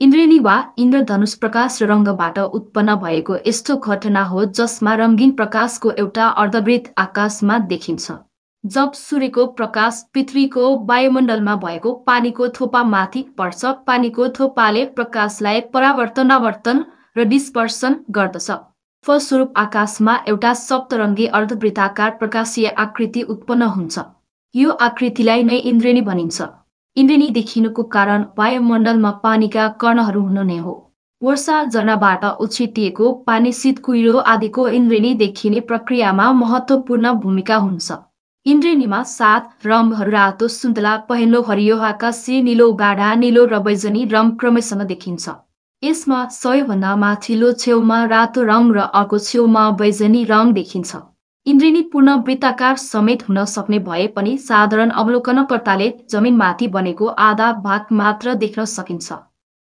इन्द्रेणी वा इन्द्रधनुष प्रकाश र रङ्गबाट उत्पन्न भएको यस्तो घटना हो जसमा रङ्गीन प्रकाशको एउटा अर्धवृत्त आकाशमा देखिन्छ। जब सूर्यको प्रकाश पृथ्वीको वायुमण्डलमा भएको पानीको थोपामाथि पर्छ, पानीको थोपाले प्रकाशलाई परावर्तन र डिस्पर्सन गर्दछ। फलस्वरूप आकाशमा एउटा सप्तरङ्गी अर्धवृत्ताकार प्रकाशीय आकृति उत्पन्न हुन्छ। यो आकृतिलाई नै इन्द्रेणी भनिन्छ। इन्द्रेणी देखिनुको कारण वायुमण्डलमा पानीका कणहरू हुनु नै हो। वर्षा झरनाबाट उछिटिएको पानी, शीत कुहिरो आदिको इन्द्रेणी देखिने प्रक्रियामा महत्त्वपूर्ण भूमिका हुन्छ। इन्द्रेणीमा 7 रङहरू रातो, सुन्तला, पहेँलो, हरियो, आकाशी, नीलो, गाढा नीलो र बैजनी रङ क्रमशः देखिन्छ। यसमा सबैभन्दा माथिल्लो छेउमा रातो रङ र अर्को छेउमा बैजनी रङ देखिन्छ। इन्द्रेणी पूर्ण वृत्ताकार समेत हुन सक्ने भए पनि साधारण अवलोकनकर्ताले जमिनमाथि बनेको आधा भाग मात्र देख्न सकिन्छ।